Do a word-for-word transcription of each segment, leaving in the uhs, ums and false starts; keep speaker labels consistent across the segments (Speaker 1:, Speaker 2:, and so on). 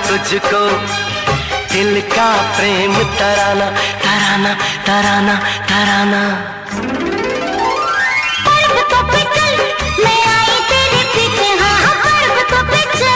Speaker 1: तुझको, दिल का प्रेम तराना तराना तराना तराना।
Speaker 2: पर्वतों पे चल, मैं आई तेरे पीछे, हाँ हाँ पर्वतों पे चल।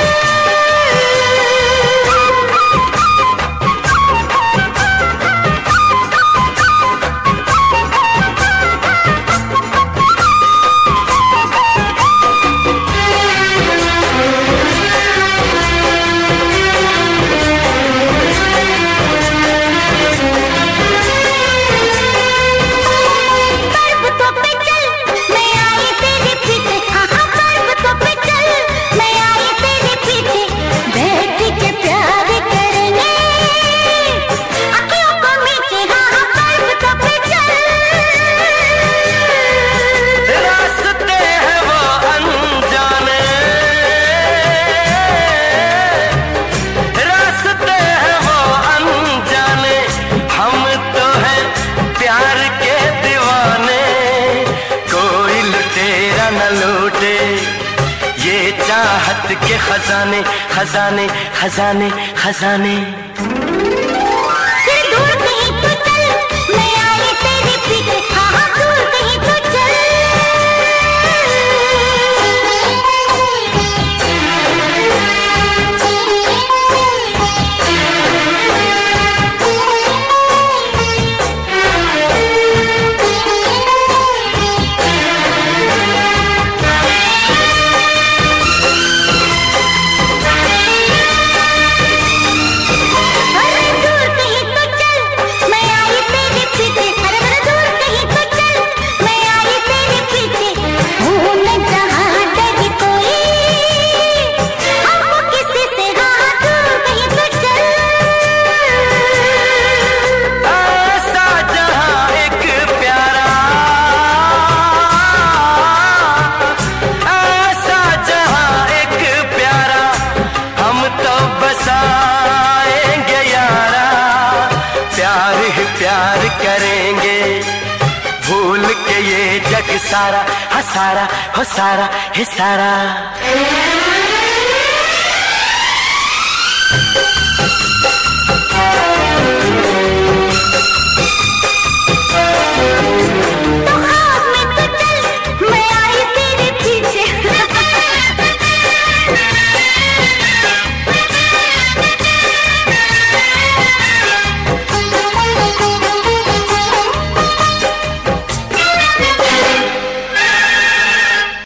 Speaker 1: ये चाहत के खजाने खजाने खजाने खजाने।
Speaker 2: दूर कहीं तो चल, मैं आई तेरे पीछे, हाँ हाँ दूर कहीं तो चल।
Speaker 1: प्यार करेंगे भूल के ये जग सारा, हा सारा हो सारा है सारा।